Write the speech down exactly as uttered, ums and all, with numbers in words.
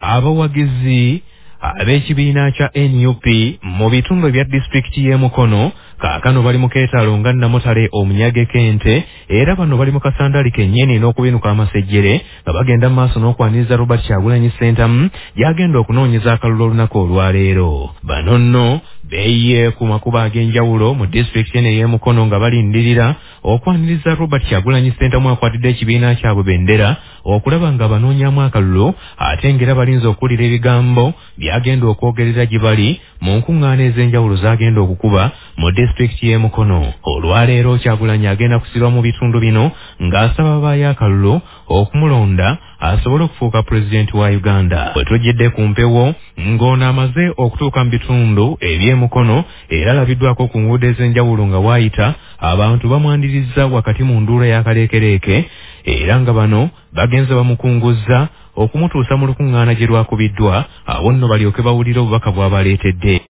abawagizi ab'ekibiina kya N U P mu bitundu bya disitulikiti y'e Mukono kaakano bali mu keetalo nga Namutale omunyage k'ente era bano bali mu kasandaali kennyini n'okubinuka amasejjere nga bagenda mu maaso n'okwaniriza Robert Kyagulanyi Ssentamu gy'agenda okunoonyeza akalulu olunaku olwaleero. Bano nno beeyiye ku makubo ag'enjawulo mu disitulikiti eno ey'e Mukono nga balindirira okwaniriza Robert Kyagulanyi Ssentamu akwatidde ekibiina kyabwe bendera okulaba nga banoonyamu akalulu ate ng'era balinze okuwulira ebigambo byagenda okwogerera gye bali mu nkuŋŋaana ez'enjawulo z'agenda okukuba mu disitulikiti y'e Mukono. Olwaleero Kyagulanyi agenda kusirwa mu bitundu bino ng'asaba abaayo akalulu okumulonda asobole okufuuka pulezidenti wa Uganda. Bwe tujjidde ku mpewo ng'ono amaze okutuuka mu bitundu eby'e Mukono era alabiddwako ku nguudo ez'enjawulo nga waayita abantu bamwandirizza wakati mu nduula y'akaleekereeke era nga bano bagenze bamukunguzza okumutuusa mu lukuŋŋaana gye lwakubiddwa awo nno balyoke bawulire obubaka bw'abaleetedde.